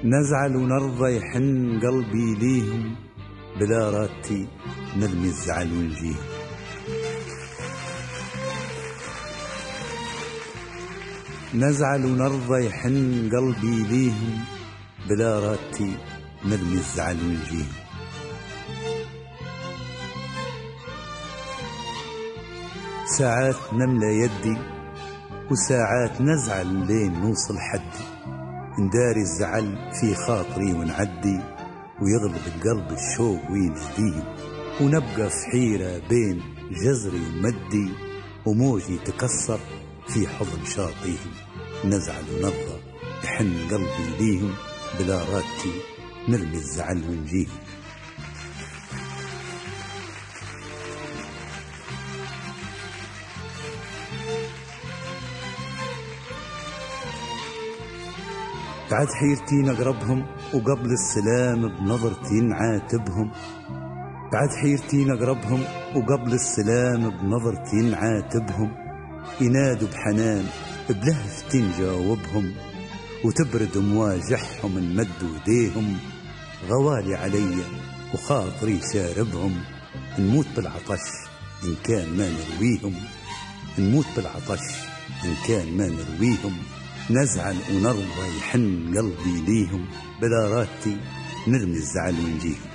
نزعل ونرضى يحن قلبي ليهم، بلا راتي نرمي الزعل ونجيهم. نزعل ونرضى يحن قلبي ليهم، بلا راتي نرمي الزعل ونجيهم. ساعات نملى يدي وساعات نزعل لين نوصل حدي، نداري الزعل في خاطري ونعدي، ويغلب القلب الشوق ويناديه، ونبقى في حيرة بين جزري ومدي، وموجي تكسر في حضن شاطيهم. نزعل ونرضى يحن قلبي ليهم، بلا راتي نرمي الزعل ونجيهم. بعد حيرتي نقربهم وقبل السلام بنظرتي نعاتبهم. بعد حيرتي نقربهم وقبل السلام بنظرتي نعاتبهم، ينادوا بحنان بلهفتي نجاوبهم، وتبرد مواجحهم نمد ايديهم. غوالي علي وخاطري شاربهم، نموت بالعطش إن كان ما نرويهم. نموت بالعطش إن كان ما نرويهم. نزعل ونرضى يحن قلبي ليهم، بلا راتي نرمي الزعل ونجيهم.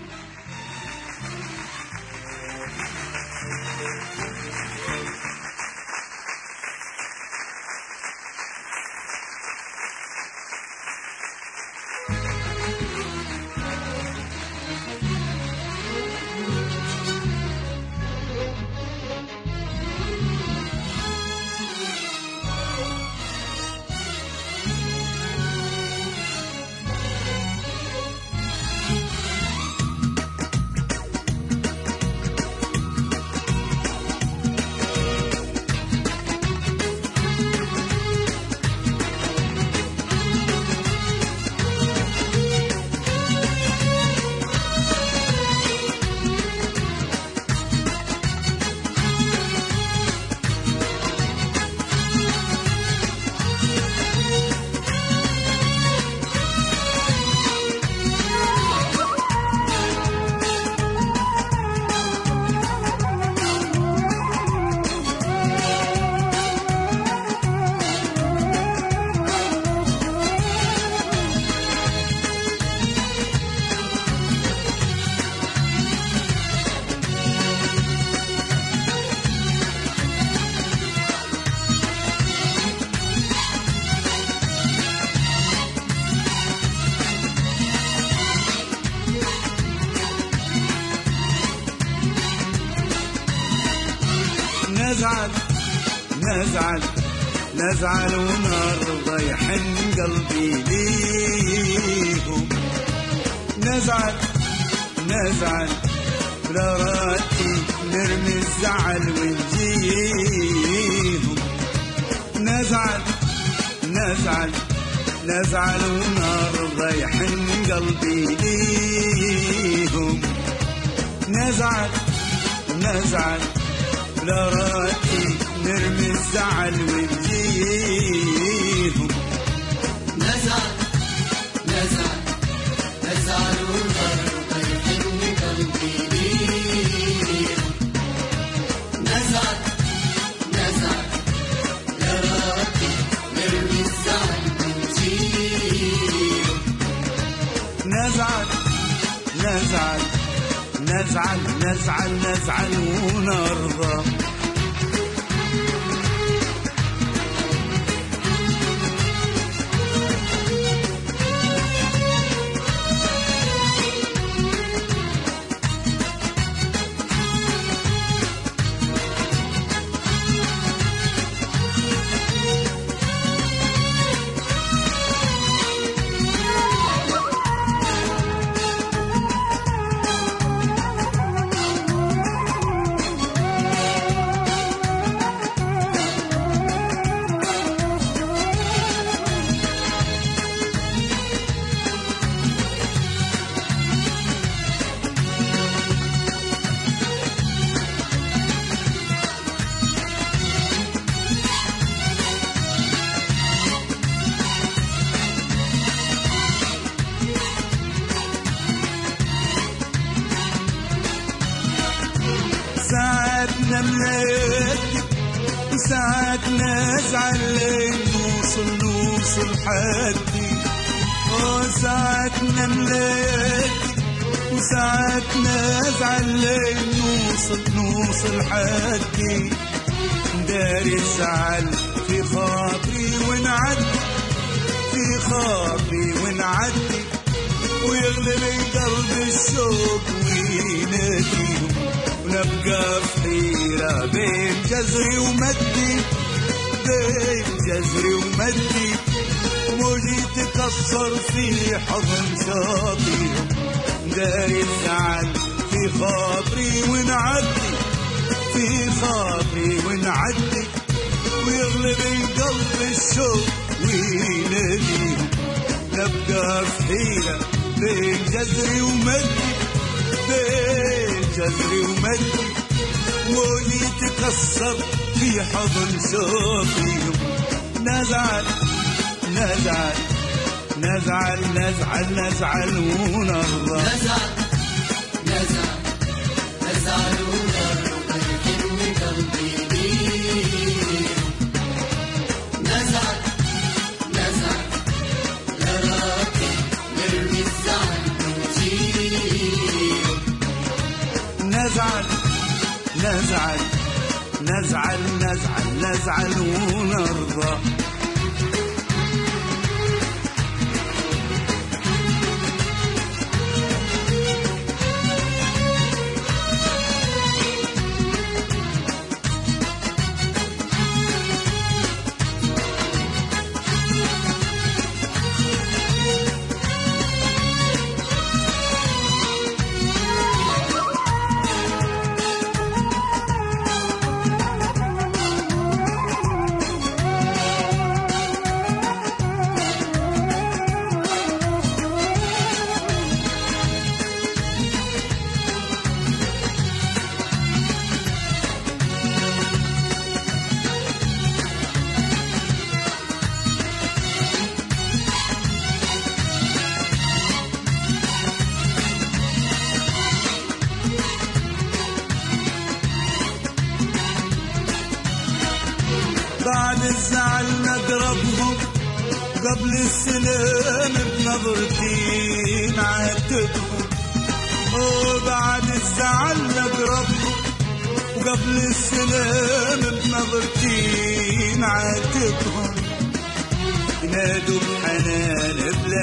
نزعل ونرضى يحن قلبي ليهم. نزعل بلا راتي نرمي الزعل ونجيهم. نزعل ونرضى يحن قلبي ليهم. نزعل بلا راتي نرمي الزعل ونجيهم. نزعل ونرضى يحن قلبي ليهم. نزعل يا راتي نرمي الزعل ونجيهم. نزعل ونرضى. نملى يدي وساعات نزعل لين نوصل حدي. ساعات نملى يدي وساعات نزعل لين نوصل حدي. داري الزعل في خاطري ونعدي ويغلب قلب الشوق ويناديهم ونبقى في حيرة بين جزري ومدي وموجي تكسر في حضن شاطئهم. داري الزعل في خاطري ونعدي ويغلب قلب الشوق ويناديهم نبقى في حيرة بين جزري ومدي موجي تكسر في حضن شوقهم. نزعل ونرضى. نزعل ونرضى يحن قلبي ليه. نزعل لراكي نرمي الزعل ونجيب. نزعل ونرضى. بعد الزعل نقربهم قبل السلام بنظرتي نعاتبهم. بعد الزعل نقربهم وقبل السلام بنظرتي نعاتبهم. ينادوا بحنان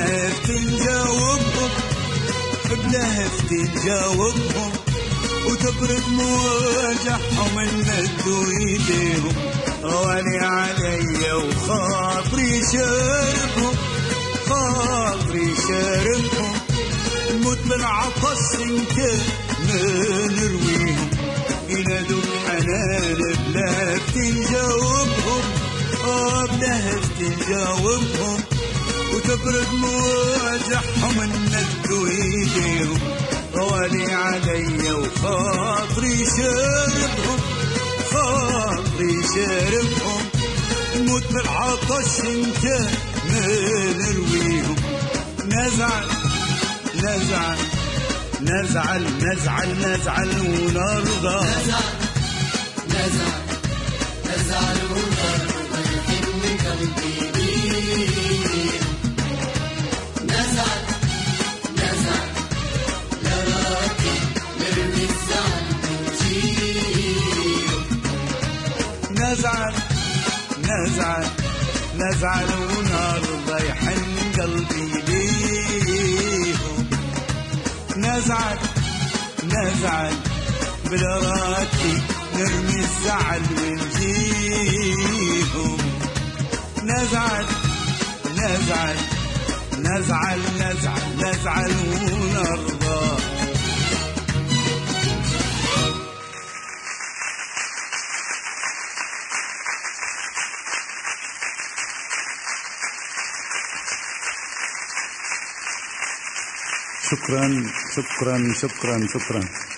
بلهفة نجاوبهم وتبرد مواجعهم نمدوا ايديهم. رواني علي وخاطري شاربهم نموت بالعطش انت ما نرويهم. ينادوا بحنان بلهفة نجاوبهم وتبرد مواجعهم نمدوا ايديهم. رواني علي وخاطري شاربهم نموت بالعطش انت ما نرويهم. نزعل ونرضى. نزعل ونرضى يحن قلبي ليه. نزعل لراكي نرمي الزعل ونجيب. نزعل ونرضى يحن قلبي ليهم. نزعل بلراكي نرمي الزعل ونجيهم. نزعل ونرضى. شكرا.